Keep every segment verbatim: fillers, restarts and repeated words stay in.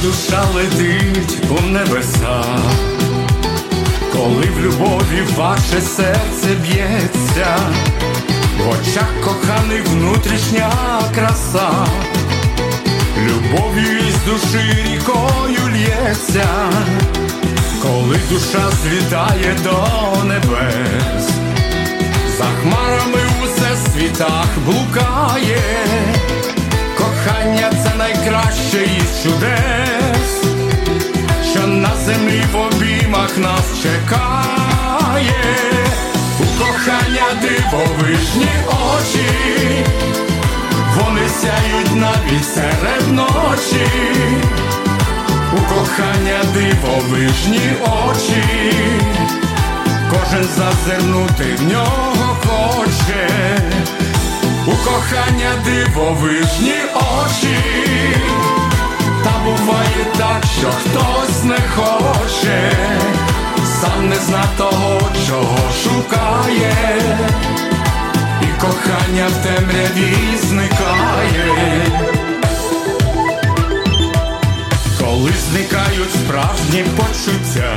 душа летить у небеса, коли в любові ваше серце б'ється, в очах коханих внутрішня краса, любов'ю із душі рікою лється, коли душа злітає до небес, за хмарами у всесвітах блукає. Кохання – це найкраще із чудес, що на землі в обіймах нас чекає. У кохання дивовижні очі, вони сяють навіть серед ночі. У кохання дивовижні очі, кожен зазирнути в нього хоче. У кохання дивовижні очі, та буває так, що хтось не хоче, сам не зна того, чого шукає, і кохання в темряві зникає. Коли зникають справжні почуття,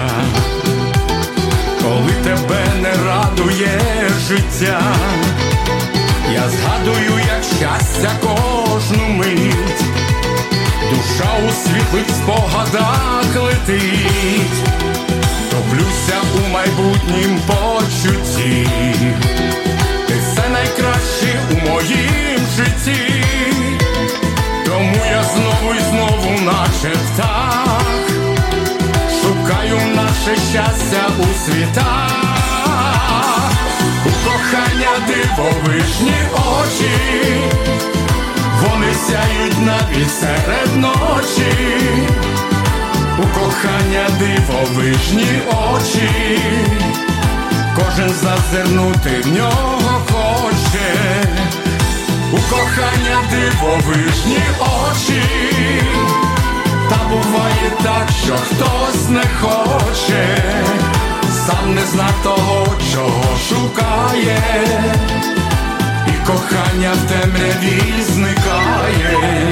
коли тебе не радує життя, я згадую, як щастя кожну мить, душа у світлих спогадах летить, топлюся у майбутнім почутті, ти все найкраще у моїм житті, тому я знову і знову, наче птах, шукаю наше щастя у світах. У кохання дивовижні очі, вони сяють навіть серед ночі. У кохання дивовижні очі, кожен зазирнути в нього хоче. У кохання дивовижні очі, та буває так, що хтось не хоче, сам не зна того, чого шукає, і кохання в темряві зникає.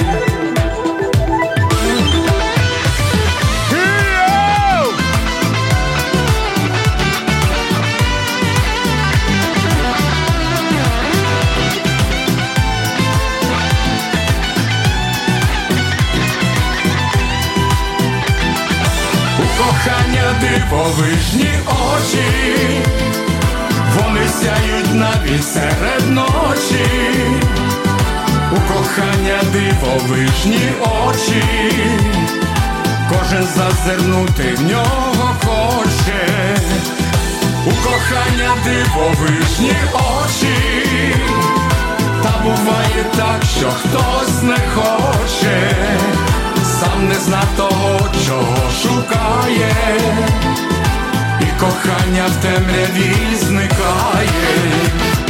Кохання дивовижні очі, вони сяють навіть серед ночі. У кохання дивовижні очі, кожен зазирнути в нього хоче. У кохання дивовижні очі, та буває так, що хтось не хоче, сам не зна того, чого шукає, і кохання в темряві зникає.